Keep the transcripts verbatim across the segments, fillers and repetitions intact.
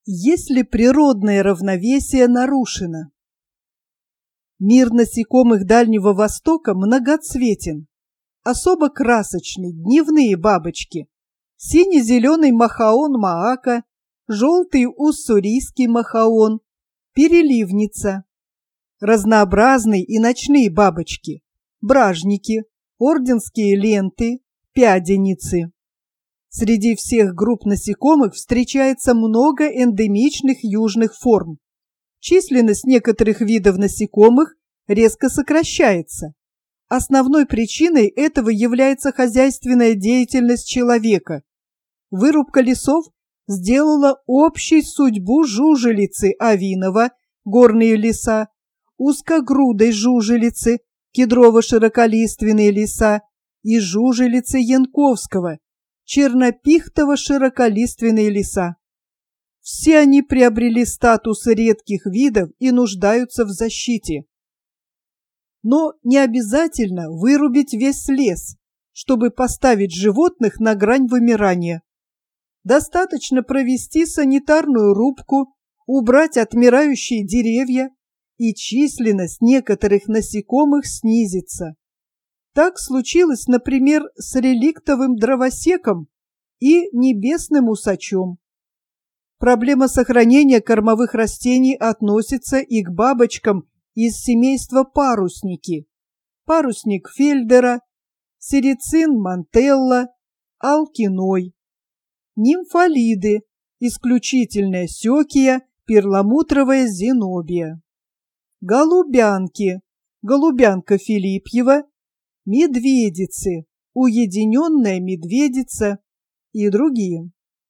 Если природное равновесие нарушено. Мир насекомых Дальнего Востока многоцветен. Особо красочны дневные бабочки, сине-зеленый махаон маака, желтый уссурийский махаон, переливница. Разнообразны и ночные бабочки, бражники, орденские ленты, пяденицы. Среди всех групп насекомых встречается много эндемичных южных форм. Численность некоторых видов насекомых резко сокращается. Основной причиной этого является хозяйственная деятельность человека. Вырубка лесов сделала общей судьбу жужелицы Авинова, горные леса, узкогрудой жужелицы, кедрово-широколиственные леса и жужелицы Янковского, чернопихтово-широколиственные леса. Все они приобрели статус редких видов и нуждаются в защите. Но не обязательно вырубить весь лес, чтобы поставить животных на грань вымирания. Достаточно провести санитарную рубку, убрать отмирающие деревья, и численность некоторых насекомых снизится. Так случилось, например, с реликтовым дровосеком и небесным усачом. Проблема сохранения кормовых растений относится и к бабочкам из семейства парусники. Парусник Фельдера, серицин Мантелла, алкиной. Нимфалиды, исключительная сёкия, перламутровая зенобия. Голубянки, голубянка Филипьева, медведицы, уединенная медведица и другие.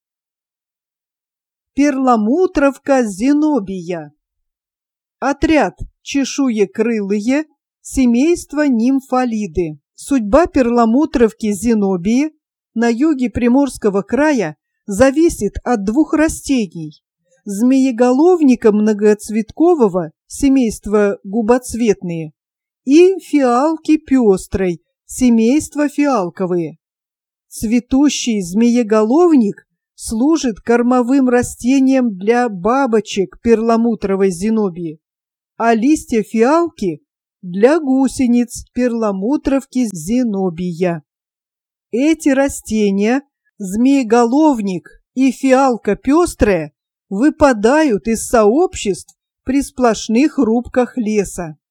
Перламутровка зенобия. Отряд чешуекрылые, семейство нимфалиды. Судьба перламутровки зенобии на юге Приморского края зависит от двух растений: змееголовника многоцветкового, семейство губоцветные, и фиалки пестрой, семейство фиалковые. Цветущий змееголовник служит кормовым растением для бабочек перламутровой зенобии, а листья фиалки для гусениц перламутровки зенобия. Эти растения, змееголовник и фиалка пестрая, выпадают из сообществ при сплошных рубках леса.